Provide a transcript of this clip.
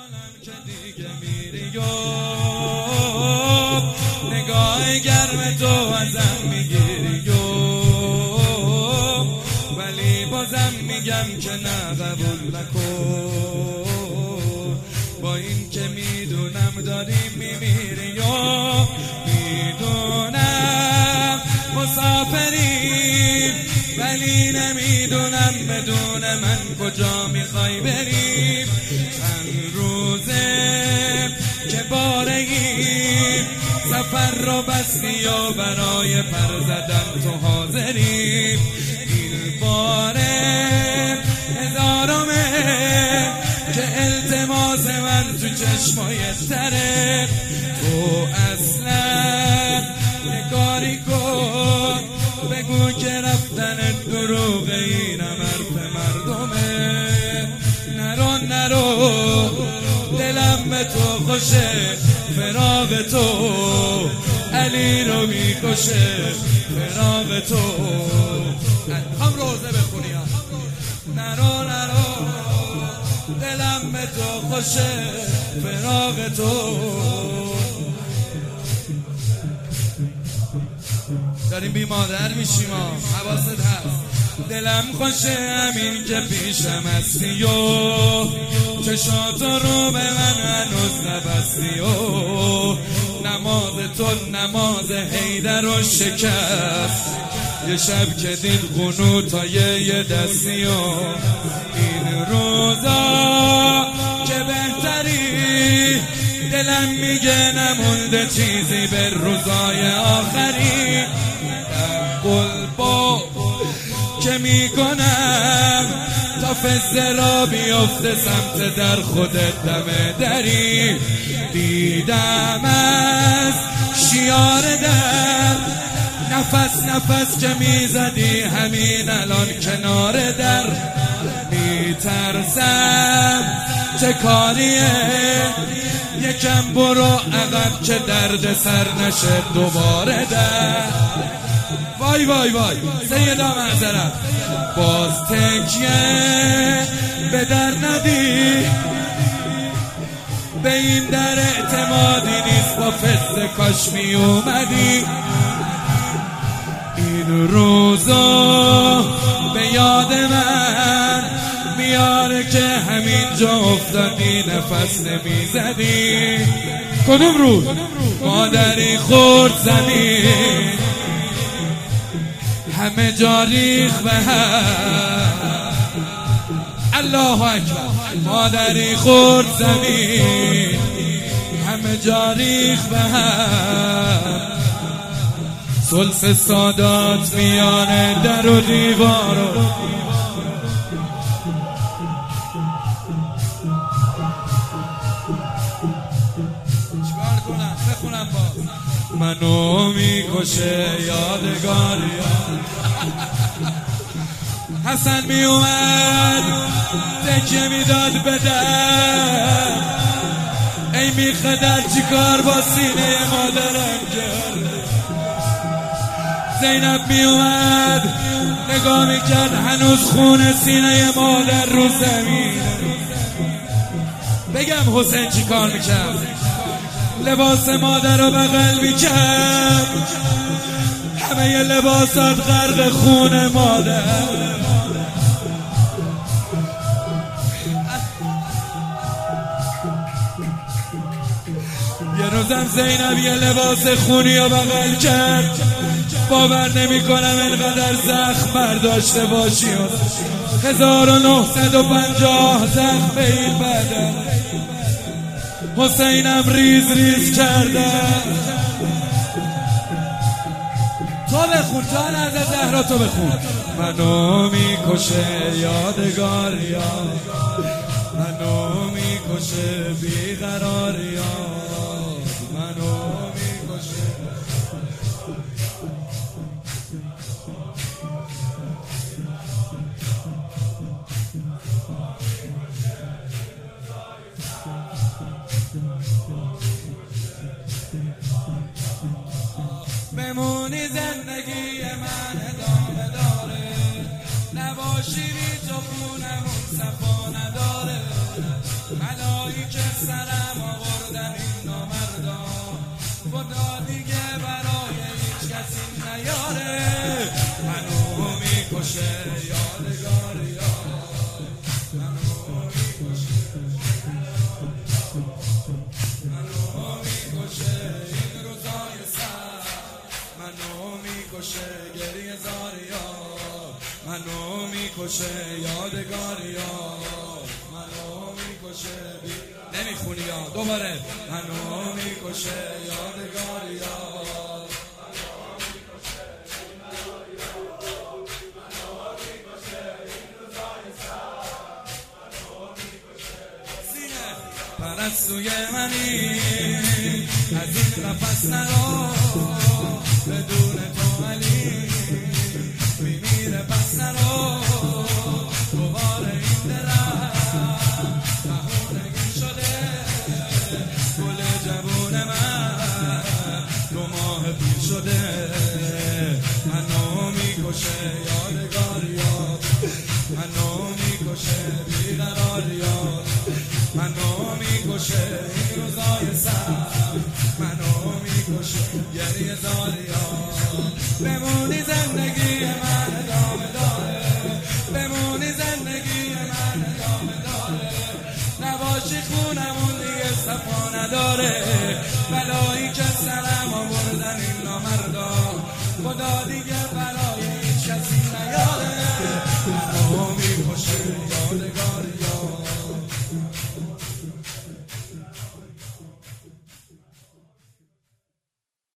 میدونم که دیگه میری و نگاه گرم تو ازم میگیری و ولی بازم میگم که نه قبول نکن، با این که میدونم داری میمیری و میدونم مسافریم، ولی نمیدونم بدون من کجا میخوای بریم. چند روزه که بارگیم سفر رو بستی و برای پر زدن تو حاضریم. این باره هزارمه که التماس من تو چشمای تره، تو اصلا نگاری کن بگو که رفتن دروغه، اینم حرف مردمه. نرو دلم به تو خوشه، فراق تو علی رو میکشه، فراق تو. هم روزه بخونی ها. نرو دلم به تو خوشه، فراق تو. داریم بی مادر میشیم ها، حواست هست. دلم خوشه همین که پیشم هستی و چشاتو رو به من هنوز نبستی و نماز تو نماز حیدر رو شکست. یه شب که دید قنوتای یه دستی و این روزا که بهتری، دلم میگه نمونده چیزی به روزای آخری. قلبو که میکنم تا فزه را بیفته سمت در خودت دم دری. دیدم از شیار در نفس که میزدی همین الان کنار در. میترسم چه کاریه، یکم برو عقب که درد سر نشه دوباره در. وای سیدا معذرت، باز تکیه به در ندی، به این در اعتمادی نیست با فزه کاش می اومدی. این روزا به یاد من میاره که همین جا افتادی نفس نمیزدی. کدوم روز مادری خورد زدی، همه جا ریخ به هم. الله اکبر. مادری خورد زمین، همه جا ریخ به هم. سلس سادات میانه در و دیوارو، چیکار کنم؟ بخونم باز. منو میکشه یادگاری. حسن می اومد تکیه میداد به در، ای میخدر چی کار با سینه مادرم کرد. زینب می اومد نگاه میکرد هنوز خون سینه مادر رو زمین. بگم حسین چی کار میکرد؟ لباس مادر رو بغل میکرد، همه لباسات غرق خون مادر. یه روزم زینب یه لباس خونی رو بغل کرد، باور نمی کنم اینقدر زخم برداشته باشی. 1950 زخم به این بدن، حسینم ریز کرده. تو بخون، جان از زهرا تو بخون. منو میکشه یادگاریا، منو میکشه بیقراریا، منو میکشه. بمونی زندگی من ادامه داره، نباشی بی تو خونمون صفا نداره. بلایی که سرم آوردن این نامردا، خدا دیگه برای هیچ کسی نیاره، منو میکشه یادگار یار، منو میکشه، منو میکشه این روزای سر، منو میکشه گریه زاریا، منو میکشه یادگاریا، منو میکشه نمیخونی یا دوباره، منو میکشه یادگاریا، پرستوی منی از این قفص نرو، بدون تو علی میمیره پس نرو، دوباره این دلم مهونگی شده، گل جوون من 2 ماه پیر شده، منو میکشه یادگاریا، منو میکشه بیقراریا، منو میکشه این روزای سر، منو میکشه گریه زاریا، بمونی زندگی من ادامه داره، بمونی زندگی من ادامه داره، نباشی خونمون دیگه صفا نداره، بلایی که سرم آوردن این نامردا، خدا دیگه